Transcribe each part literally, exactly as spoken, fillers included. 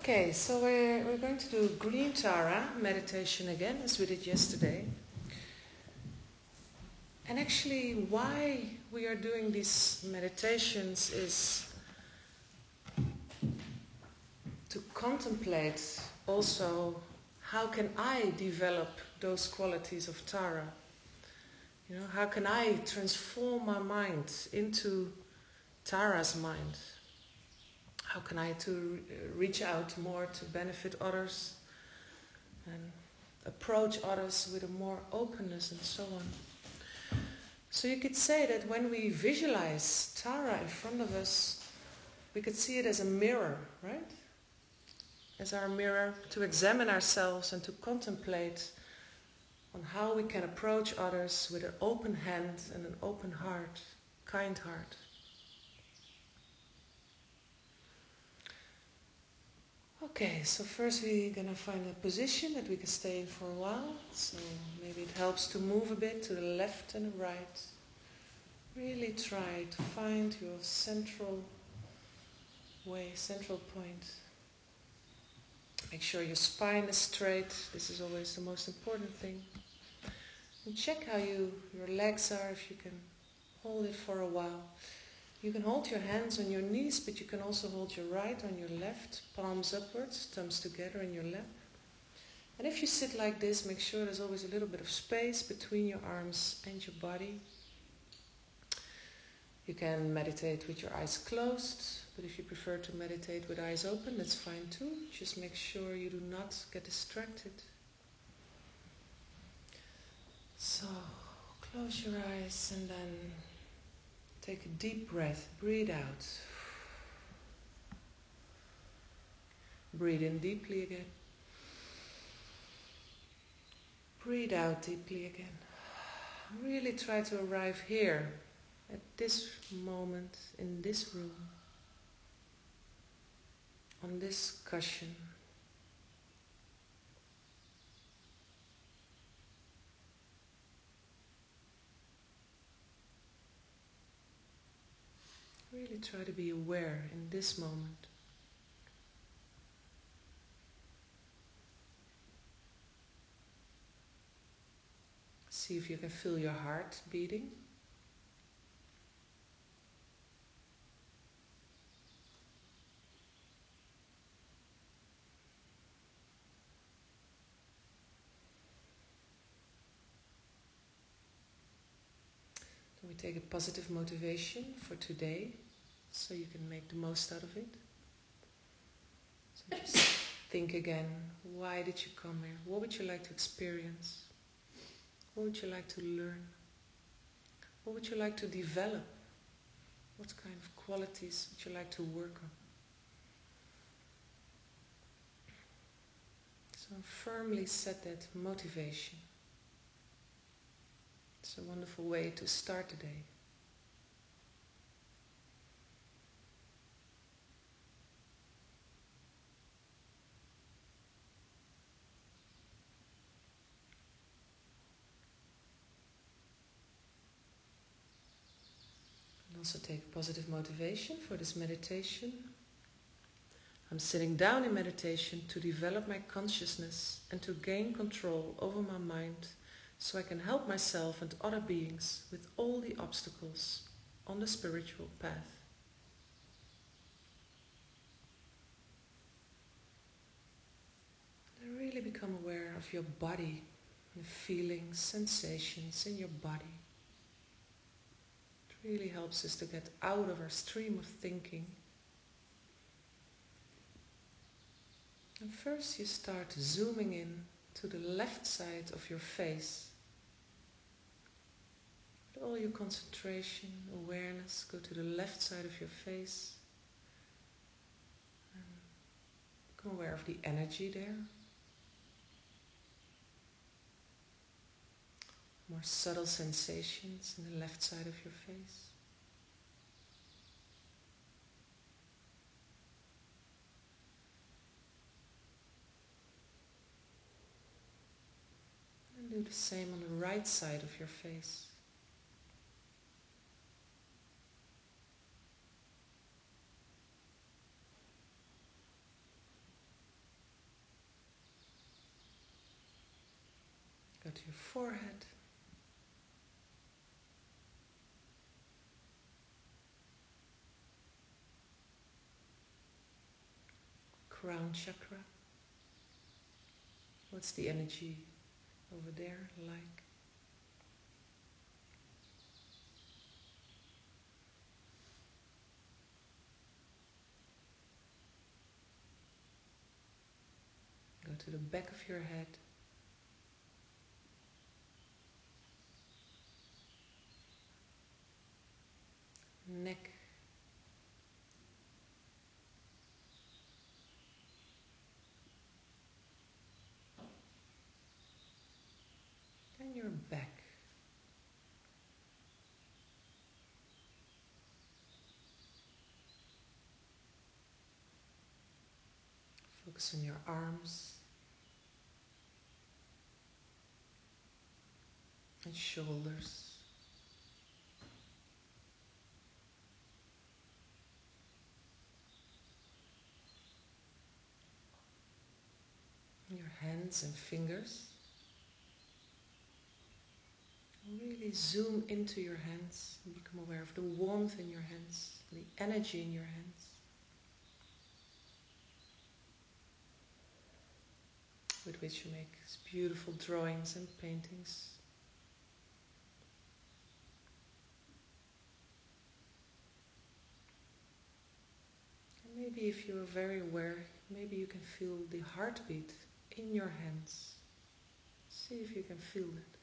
Okay, so we're, we're going to do green Tara meditation again, as we did yesterday. And actually, why we are doing these meditations is to contemplate also how can I develop those qualities of Tara. You know, how can I transform my mind into Tara's mind? How can I to reach out more to benefit others and approach others with a more openness and so on. So you could say that when we visualize Tara in front of us, we could see it as a mirror, right? As our mirror to examine ourselves and to contemplate on how we can approach others with an open hand and an open heart, kind heart. Okay, so first we're going to find a position that we can stay in for a while. So maybe it helps to move a bit to the left and the right. Really try to find your central way, central point. Make sure your spine is straight. This is always the most important thing. And check how you your legs are, if you can hold it for a while. You can hold your hands on your knees, but you can also hold your right on your left, palms upwards, thumbs together in your lap. And if you sit like this, make sure there's always a little bit of space between your arms and your body. You can meditate with your eyes closed, but if you prefer to meditate with eyes open, that's fine too. Just make sure you do not get distracted. So, close your eyes and then take a deep breath. Breathe out. Breathe in deeply again. Breathe out deeply again. Really try to arrive here, at this moment, in this room, on this cushion. Really try to be aware in this moment. See if you can feel your heart beating. Then we take a positive motivation for today, so you can make the most out of it. So just think again, why did you come here? What would you like to experience? What would you like to learn? What would you like to develop? What kind of qualities would you like to work on? So firmly set that motivation. It's a wonderful way to start the day. And also take positive motivation for this meditation. I'm sitting down in meditation to develop my consciousness and to gain control over my mind, so I can help myself and other beings with all the obstacles on the spiritual path. And really become aware of your body, the feelings, sensations in your body. It really helps us to get out of our stream of thinking. And first you start zooming in to the left side of your face. Let all your concentration, awareness go to the left side of your face. And become aware of the energy there. More subtle sensations in the left side of your face. And do the same on the right side of your face. to your forehead. Crown chakra. What's the energy over there like? Go to the back of your head. Neck. And your back. Focus on your arms and shoulders. Your hands and fingers. Really zoom into your hands and become aware of the warmth in your hands, the energy in your hands, with which you make these beautiful drawings and paintings. And maybe if you are very aware, maybe you can feel the heartbeat in your hands. See if you can feel it.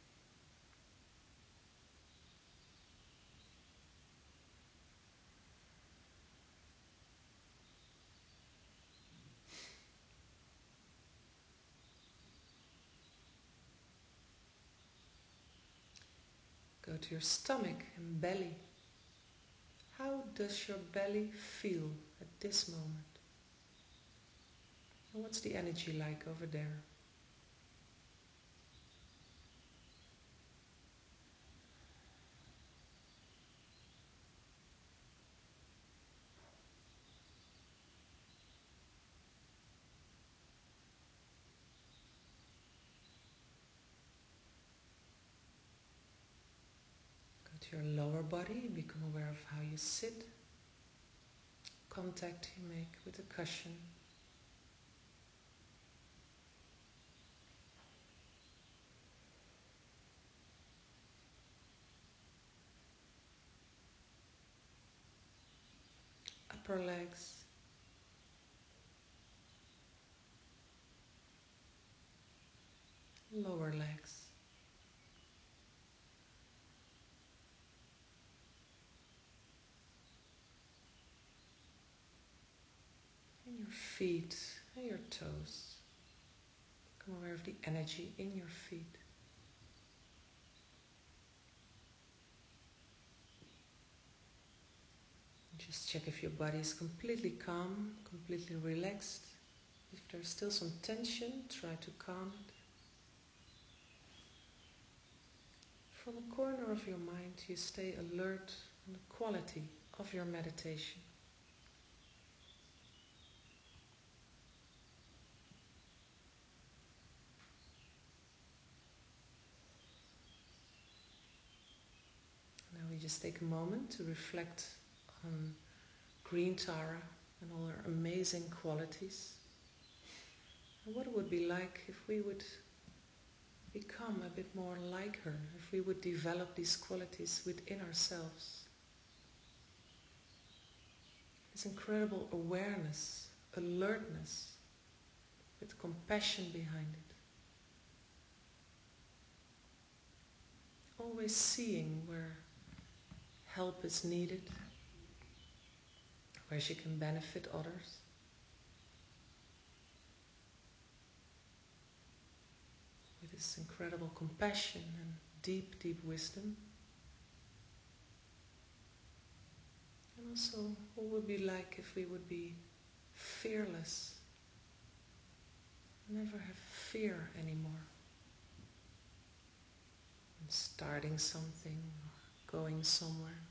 Go to your stomach and belly. How does your belly feel at this moment? And what's the energy like over there? Go to your lower body, become aware of how you sit, contact you make with the cushion. Upper legs, lower legs, and your feet and your toes. Become aware of the energy in your feet. Just check if your body is completely calm, completely relaxed. If there's still some tension, try to calm it. From a corner of your mind, you stay alert on the quality of your meditation. Now we just take a moment to reflect on green Tara and all her amazing qualities. And what it would be like if we would become a bit more like her, if we would develop these qualities within ourselves. This incredible awareness, alertness, with compassion behind it. Always seeing where help is needed, where she can benefit others. With this incredible compassion and deep, deep wisdom. And also, what would it be like if we would be fearless? Never have fear anymore. And starting something or going somewhere.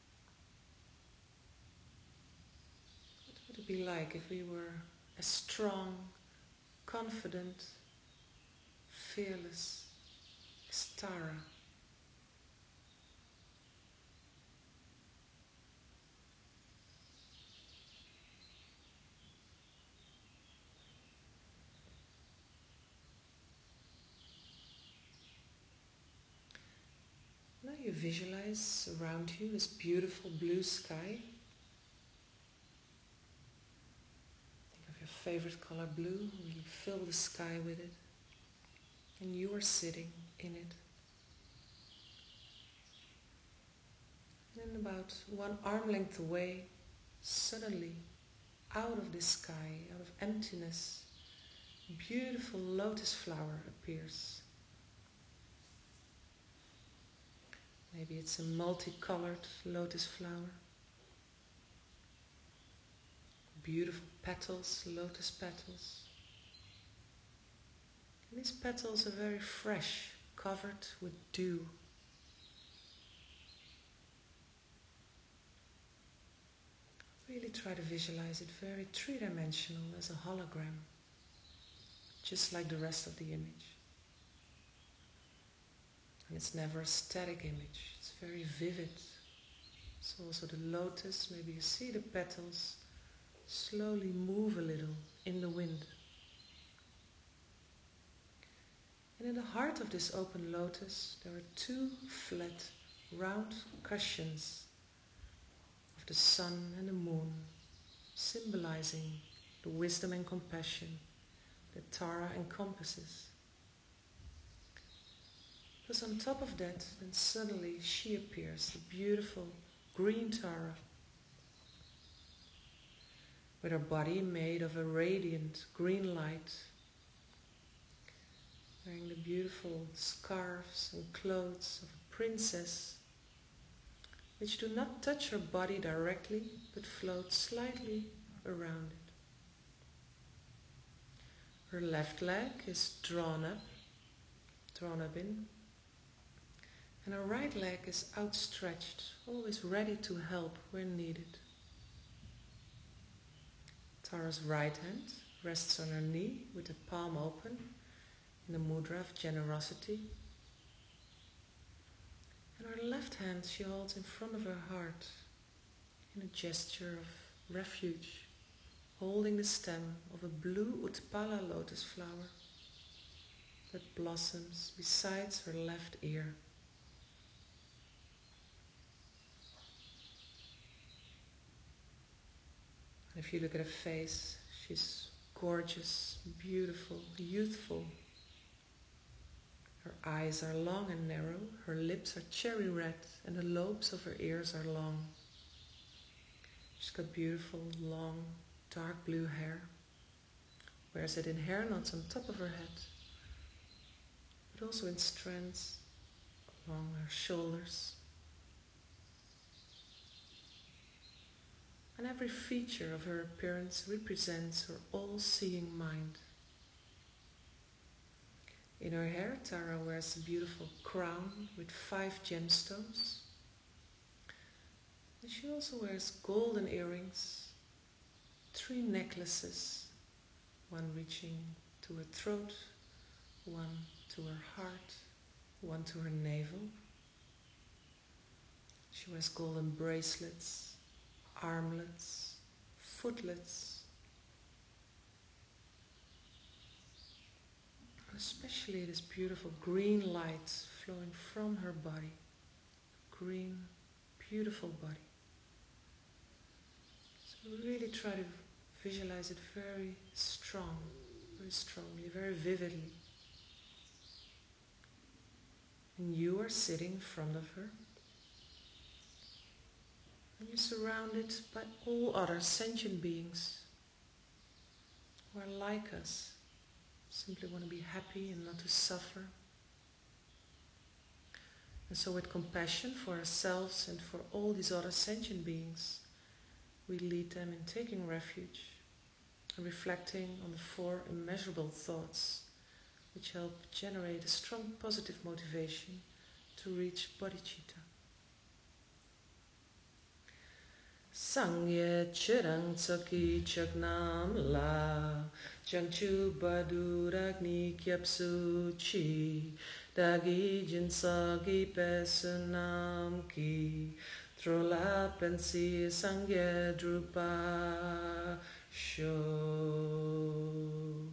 What would it be like if we were as strong, confident, fearless is Tara. Now you visualize around you this beautiful blue sky. Think of your favorite color blue, really fill the sky with it. And you are sitting in it. And about one arm length away, suddenly, out of the sky, out of emptiness, a beautiful lotus flower appears. Maybe it's a multicolored lotus flower. Beautiful petals, lotus petals. And these petals are very fresh, covered with dew. Really try to visualize it very three-dimensional as a hologram, just like the rest of the image. And it's never a static image, it's very vivid. So also the lotus, maybe you see the petals slowly move a little in the wind. And in the heart of this open lotus, there are two flat, round cushions of the sun and the moon, symbolizing the wisdom and compassion that Tara encompasses. Because on top of that, then suddenly she appears, the beautiful green Tara, with her body made of a radiant green light, wearing the beautiful scarves and clothes of a princess, which do not touch her body directly, but float slightly around it. Her left leg is drawn up, drawn up in, and her right leg is outstretched, always ready to help where needed. Tara's right hand rests on her knee with the palm open in the mudra of generosity. And her left hand she holds in front of her heart in a gesture of refuge, holding the stem of a blue Utpala lotus flower that blossoms beside her left ear. And if you look at her face, she's gorgeous, beautiful, youthful. Her eyes are long and narrow, her lips are cherry red, and the lobes of her ears are long. She's got beautiful, long, dark blue hair. Wears it in hair knots on top of her head, but also in strands along her shoulders. And every feature of her appearance represents her all-seeing mind. In her hair, Tara wears a beautiful crown with five gemstones. And she also wears golden earrings, three necklaces, one reaching to her throat, one to her heart, one to her navel. She wears golden bracelets, armlets, footlets, and especially this beautiful green light flowing from her body, green, beautiful body. So really try to visualize it very strong, very strongly, very vividly. And you are sitting in front of her. And you're surrounded by all other sentient beings who are like us, simply want to be happy and not to suffer. And so with compassion for ourselves and for all these other sentient beings, we lead them in taking refuge and reflecting on the four immeasurable thoughts which help generate a strong positive motivation to reach bodhicitta. Sangye chirang tsaki chaknam la Jangchu baduragni kyapsu chi Dagi jinsagi pesunam ki trola pensi sangye drupa sho.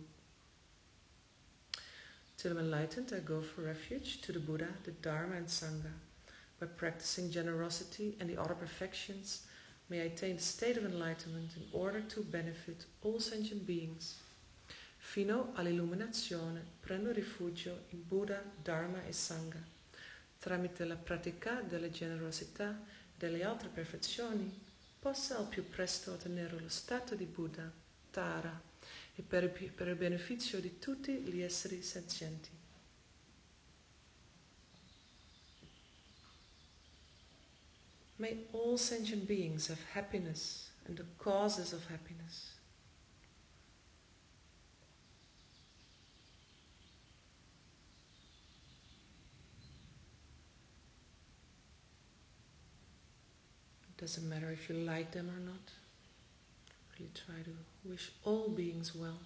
Till I'm enlightened, I go for refuge to the Buddha, the Dharma and Sangha. By practicing generosity and the other perfections, may I attain the state of enlightenment in order to benefit all sentient beings. Fino all'illuminazione prendo rifugio in Buddha, Dharma e Sangha. Tramite la pratica della generosità e delle altre perfezioni, possa al più presto ottenere lo stato di Buddha, Tara, e per, per il beneficio di tutti gli esseri senzienti. May all sentient beings have happiness and the causes of happiness. It doesn't matter if you like them or not. Really try to wish all beings well.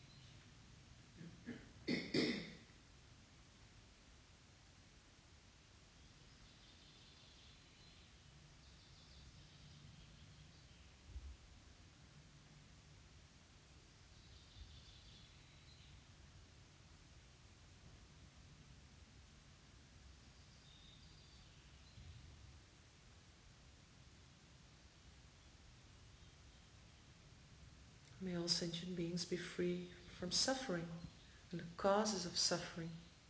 May all sentient beings be free from suffering and the causes of suffering.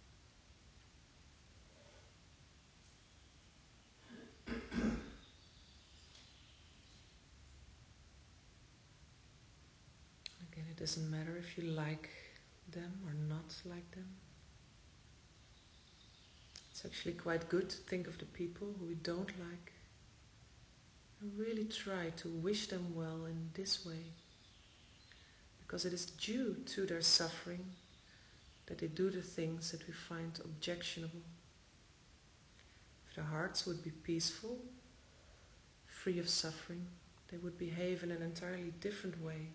Again, it doesn't matter if you like them or not like them. It's actually quite good to think of the people who we don't like and really try to wish them well in this way, because it is due to their suffering that they do the things that we find objectionable. If their hearts would be peaceful, free of suffering, they would behave in an entirely different way.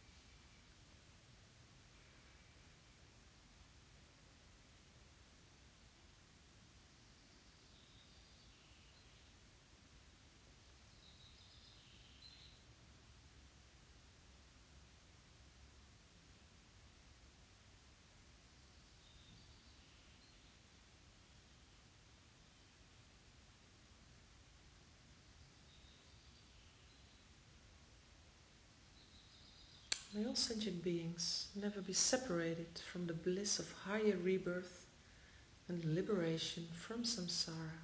May all sentient beings never be separated from the bliss of higher rebirth and liberation from samsara.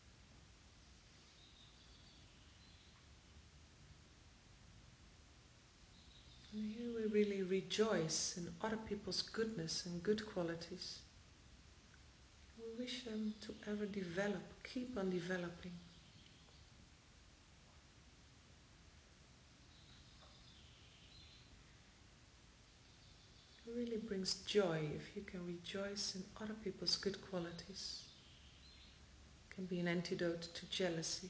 And here we really rejoice in other people's goodness and good qualities. We wish them to ever develop, keep on developing. It really brings joy if you can rejoice in other people's good qualities. It can be an antidote to jealousy.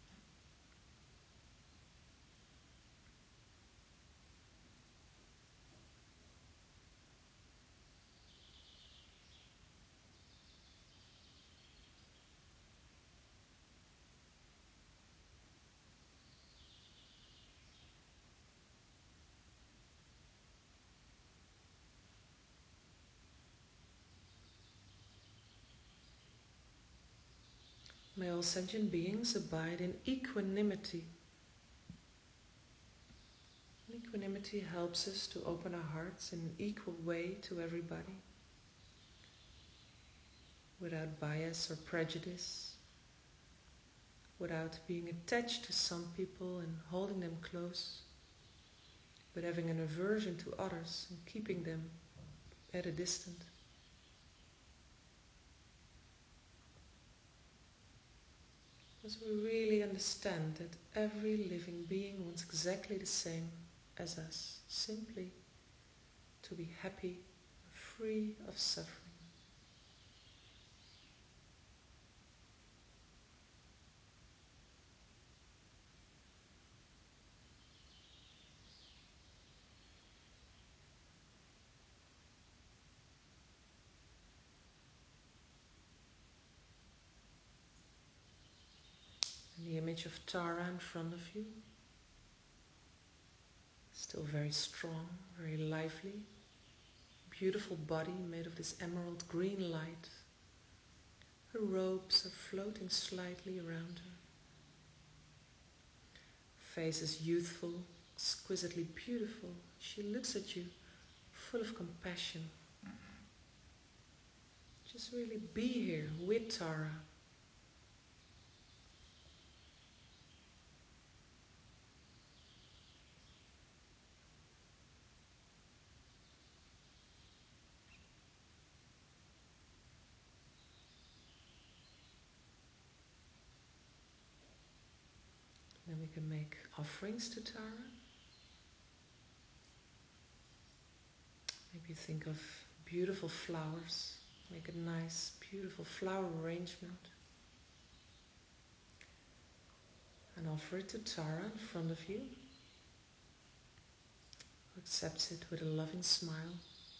May all sentient beings abide in equanimity. Equanimity helps us to open our hearts in an equal way to everybody, without bias or prejudice, without being attached to some people and holding them close, but having an aversion to others and keeping them at a distance. Because we really understand that every living being wants exactly the same as us, simply to be happy, free of suffering. image of Tara in front of you. Still very strong, very lively. Beautiful body made of this emerald green light. Her robes are floating slightly around her. Face is youthful, exquisitely beautiful. She looks at you full of compassion. Just really be here with Tara. Then we can make offerings to Tara. Maybe think of beautiful flowers. Make a nice, beautiful flower arrangement. And offer it to Tara in front of you, who accepts it with a loving smile.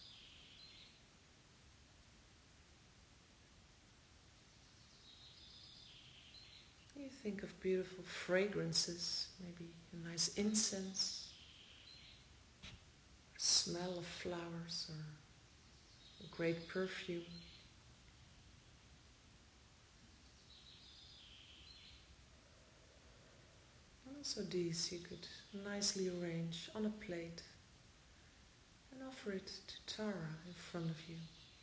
You think of beautiful fragrances, maybe a nice incense, a smell of flowers, or a great perfume. And also these you could nicely arrange on a plate and offer it to Tara in front of you.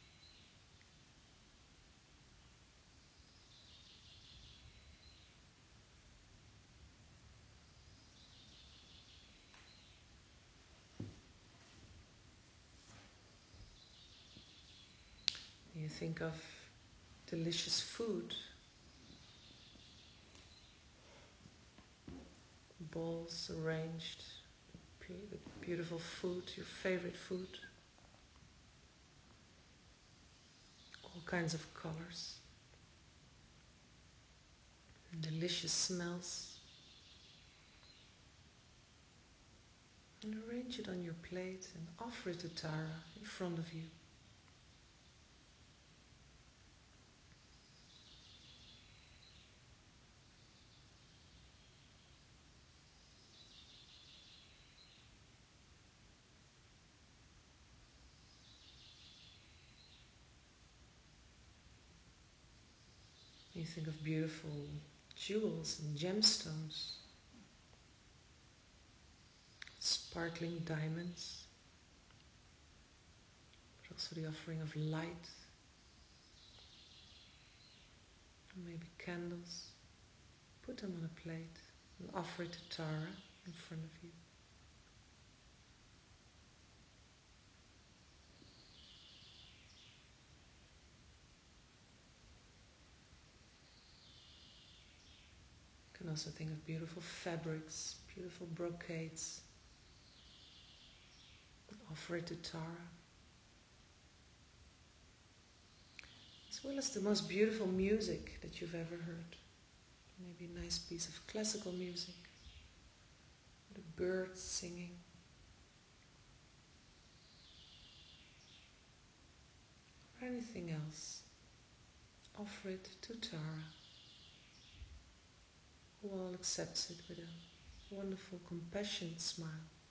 You think of delicious food, bowls arranged with beautiful food, your favorite food, all kinds of colors, delicious smells, and arrange it on your plate and offer it to Tara in front of you. You think of beautiful jewels and gemstones, sparkling diamonds, but also the offering of light, and maybe candles. Put them on a plate and offer it to Tara in front of you. You can also think of beautiful fabrics, beautiful brocades. Offer it to Tara. As well as the most beautiful music that you've ever heard. Maybe a nice piece of classical music, with a bird singing. Or anything else. Offer it to Tara, who all accepts it with a wonderful, compassionate smile.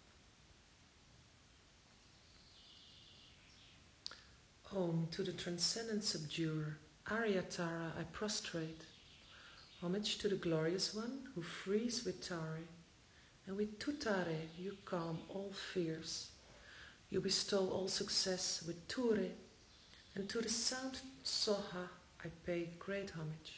Om to the transcendent subduer, Arya Tara, I prostrate. Homage to the glorious one who frees with Tare, and with Tutare you calm all fears. You bestow all success with Ture, and to the sound Soha I pay great homage.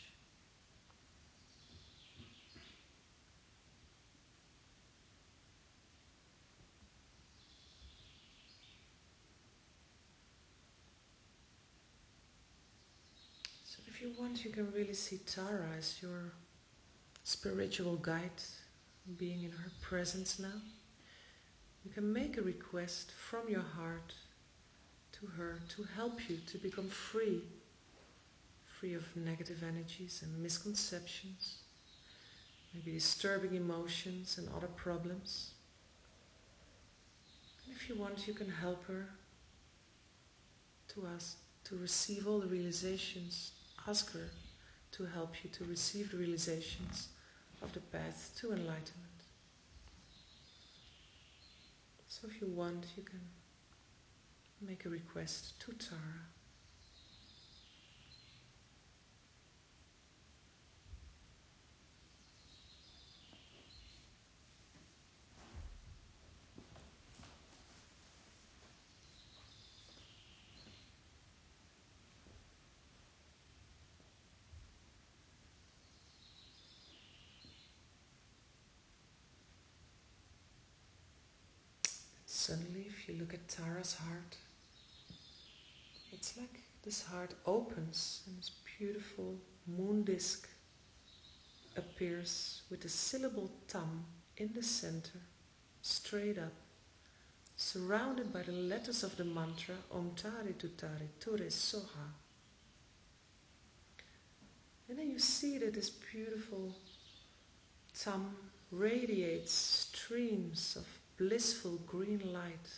So if you want, you can really see Tara as your spiritual guide, being in her presence now. You can make a request from your heart to her to help you to become free, free of negative energies and misconceptions, maybe disturbing emotions and other problems. And if you want, you can help her to ask to receive all the realizations. Ask her to help you to receive the realizations of the path to enlightenment. So if you want, you can make a request to Tara. Suddenly, if you look at Tara's heart, it's like this heart opens and this beautiful moon disk appears with the syllable Tam in the center, straight up, surrounded by the letters of the mantra Om Tari Tutari Ture Soha. And then you see that this beautiful Tam radiates streams of blissful green light.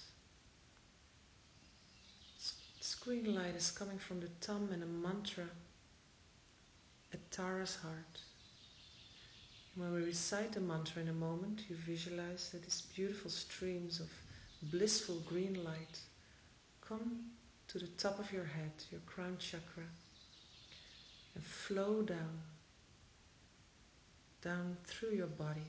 This green light is coming from the Tam and a mantra at Tara's heart. And when we recite the mantra in a moment, you visualize that these beautiful streams of blissful green light come to the top of your head, your crown chakra, and flow down, down through your body.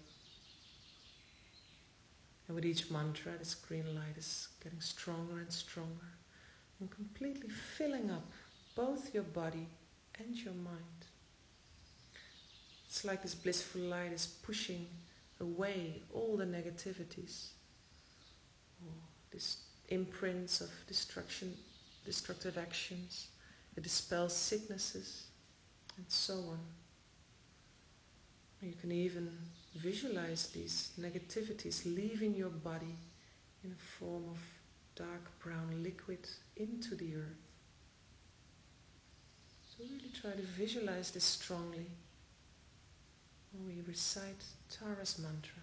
And with each mantra, this green light is getting stronger and stronger and completely filling up both your body and your mind. It's like this blissful light is pushing away all the negativities, all these imprints of destruction, destructive actions. It dispels sicknesses and so on. You can even visualize these negativities leaving your body in a form of dark brown liquid into the earth. So really try to visualize this strongly when we recite Tara's mantra.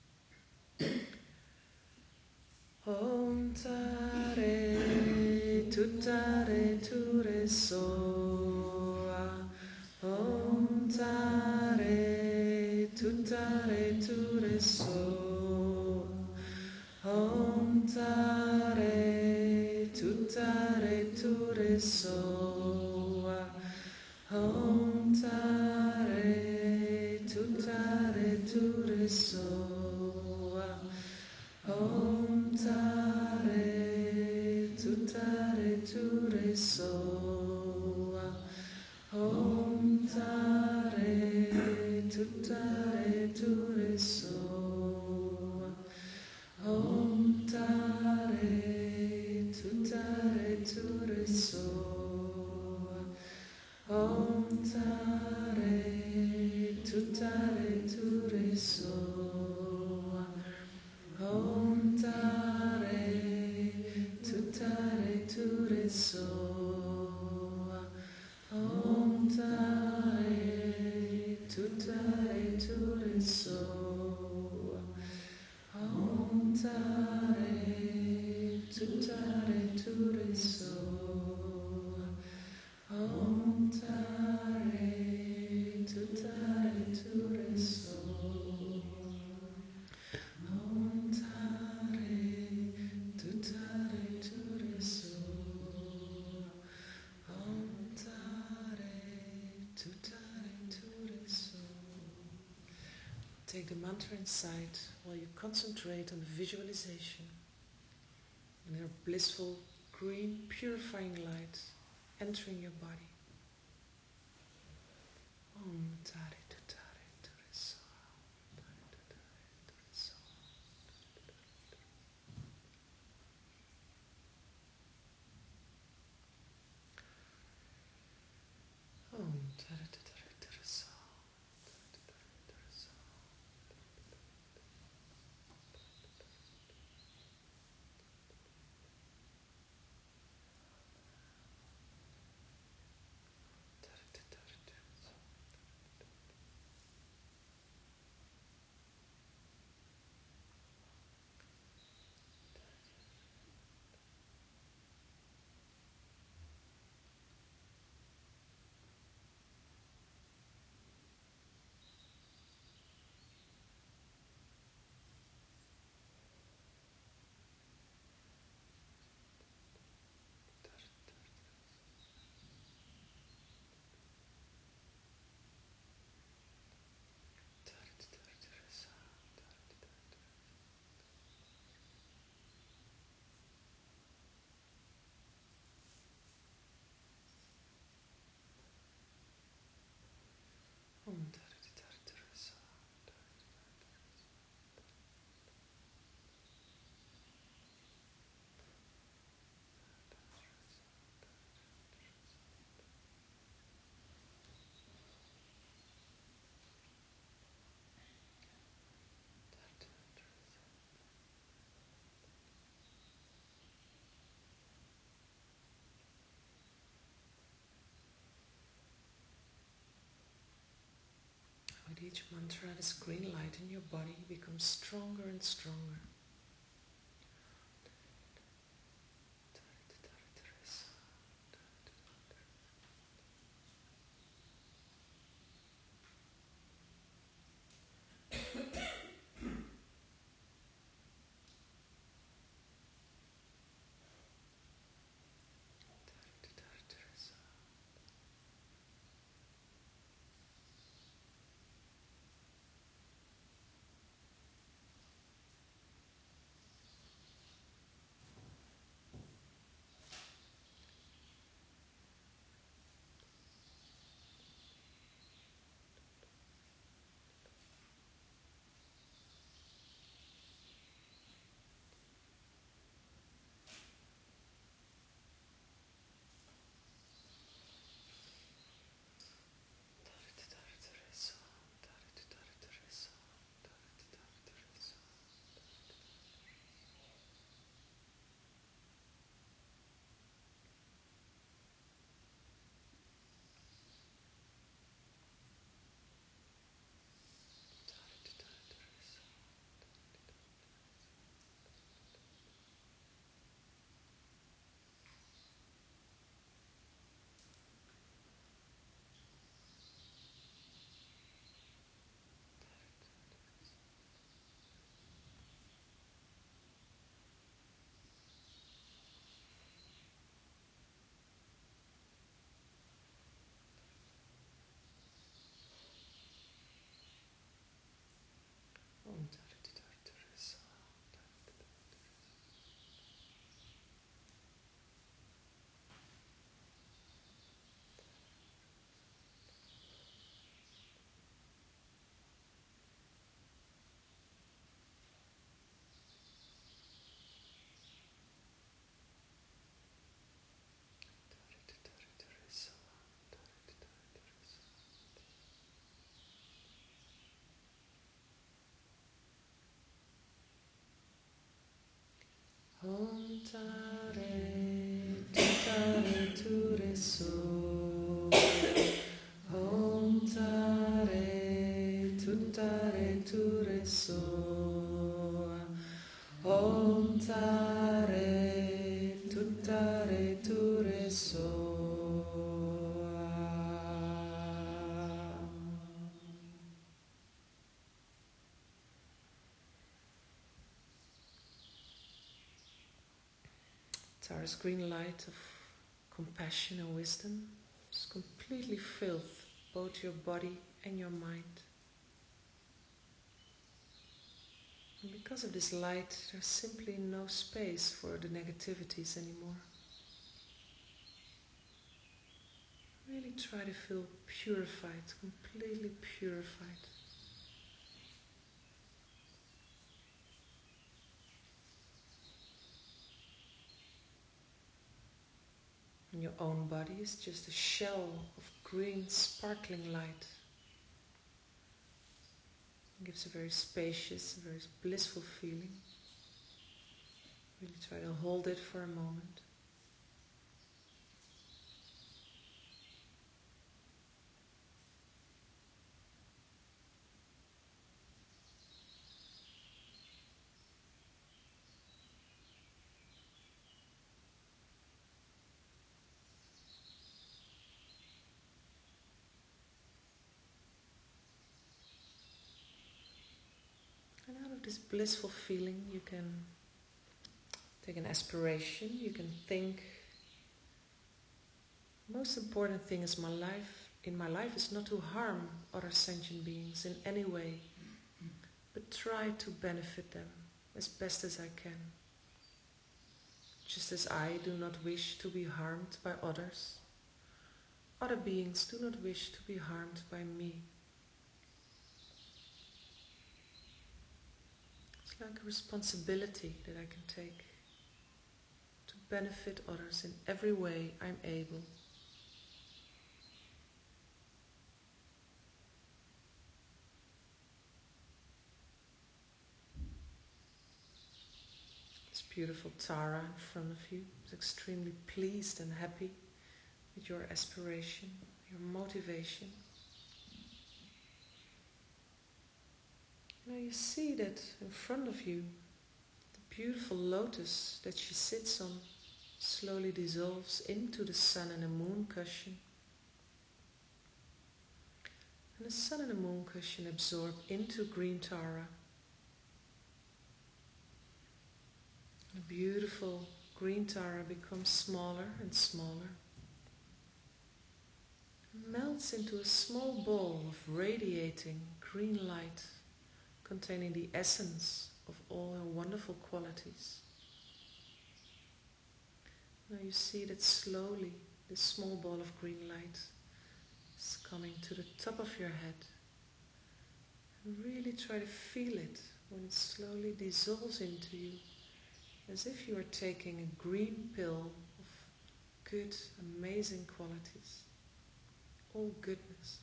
Om Tare Tutare Ture Soa. Om Tare Tutare Ture Soa. Om Tare Tutare Ture Soa. Om Tare Tutare Ture Soa. Om Tare Tutare Ture Soa. Om Tare Tutare Ture Soa. Om Tare Tutare Ture Soa. Om Tare Tutare Ture Soa. Om Tare Tutare Ture Soa. Om Tare Tutare Ture Soa. Om Tare Tutare Ture Soa. Om Tare Tutare Ture Soa. Om Tare Tutare Ture Soa. Om Tare Tutare Ture Soa. Take the mantra inside while you concentrate on the visualization and their blissful green purifying light entering your body. Om Tare Tutare Ture Soa. Tare Tutare Ture Soa. Om Tare Tutare Ture Soa. Tare Tutare Ture Soa. Tare Tutare Ture Soa. each mantra, this green light in your body becomes stronger and stronger. Om tare tutare ture so. Om tare tutare ture so. Om tare tutare ture so. Tara's green light of compassion and wisdom has completely filled both your body and your mind. And because of this light, there's simply no space for the negativities anymore. Really try to feel purified, completely purified. And your own body is just a shell of green sparkling light. It gives a very spacious, a very blissful feeling. Really try to hold it for a moment. And out of this blissful feeling, you can take an aspiration. You can think, most important thing is my life. In my life is not to harm other sentient beings in any way, but try to benefit them as best as I can. Just as I do not wish to be harmed by others, other beings do not wish to be harmed by me. It's like a responsibility that I can take to benefit others in every way I'm able. This beautiful Tara in front of you is extremely pleased and happy with your aspiration, your motivation. Now you see that in front of you, the beautiful lotus that she sits on slowly dissolves into the sun and the moon cushion. And the sun and the moon cushion absorb into green Tara. The beautiful green Tara becomes smaller and smaller, and melts into a small ball of radiating green light containing the essence of all her wonderful qualities. Now you see that slowly this small ball of green light is coming to the top of your head. And really try to feel it when it slowly dissolves into you, as if you are taking a green pill of good, amazing qualities, all goodness.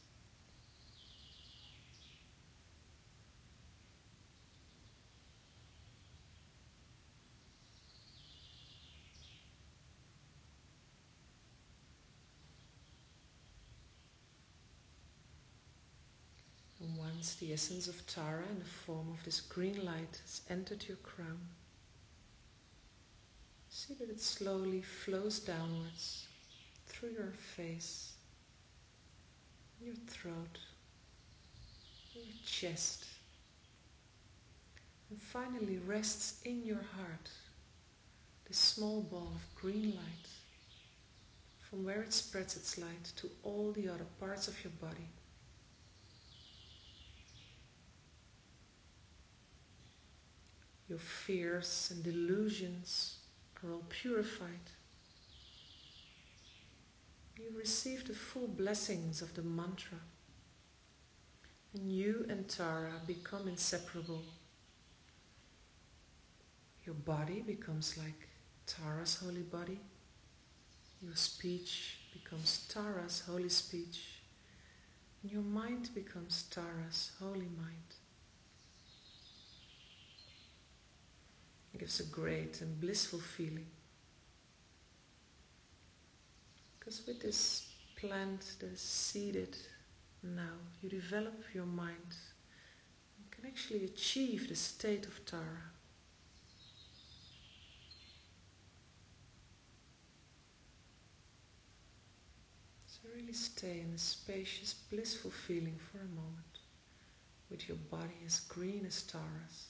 And once the essence of Tara in the form of this green light has entered your crown, see that it slowly flows downwards through your face, your throat, your chest, and finally rests in your heart, this small ball of green light, from where it spreads its light to all the other parts of your body. Your fears and delusions are all purified. You receive the full blessings of the mantra, and you and Tara become inseparable. Your body becomes like Tara's holy body. Your speech becomes Tara's holy speech. And your mind becomes Tara's holy mind. It gives a great and blissful feeling. Because with this plant that is seeded now, you develop your mind and can actually achieve the state of Tara. So really stay in a spacious, blissful feeling for a moment, with your body as green as Tara's.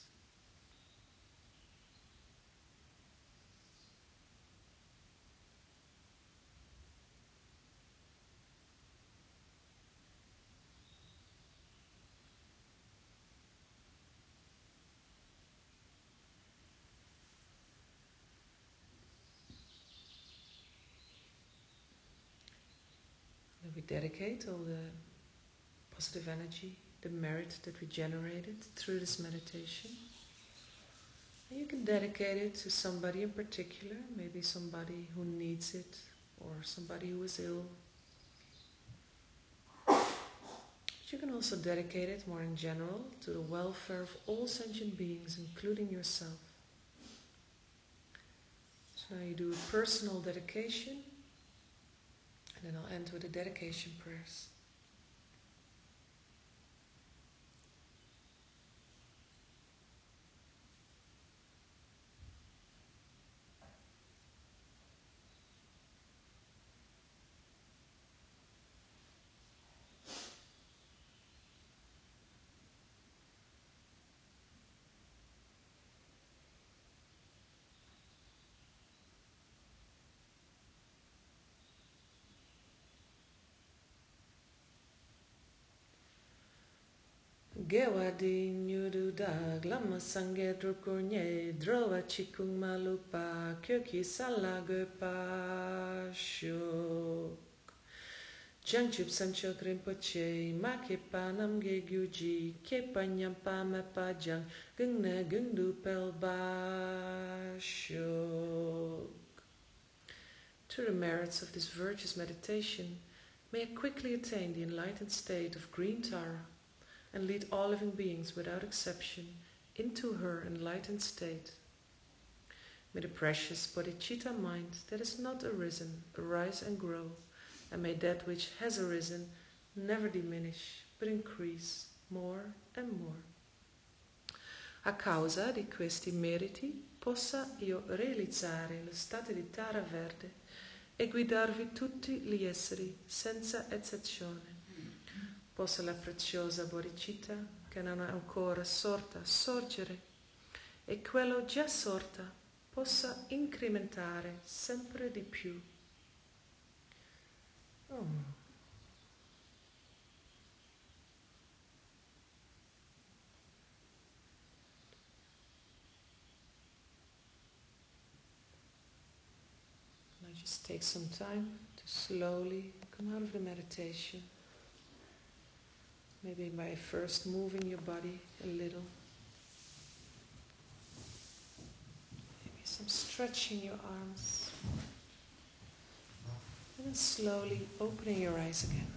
And we dedicate all the positive energy, the merit that we generated through this meditation. And you can dedicate it to somebody in particular, maybe somebody who needs it, or somebody who is ill. But you can also dedicate it more in general to the welfare of all sentient beings, including yourself. So now you do a personal dedication, and then I'll end with the dedication prayers. Gewadi nyudu dag lama sange drukornye drova chikung malupa kyoki salagopa shok Jangchup sanchok rinpoche ma kepa namge gyuji kepa nyampa mepa jang gungne gundu pelba shok. Through the merits of this virtuous meditation, may I quickly attain the enlightened state of green Tara and lead all living beings without exception into her enlightened state. May the precious bodhicitta mind that has not arisen arise and grow, and may that which has arisen never diminish but increase more and more. A causa di questi meriti possa io realizzare lo stato di Tara verde e guidarvi tutti gli esseri senza eccezione. Possa la preziosa bodhicitta che non è ancora sorta sorgere e quello già sorta possa incrementare sempre di più. Oh. Now just take some time to slowly come out of the meditation. Maybe by first moving your body a little. Maybe some stretching your arms. And then slowly opening your eyes again.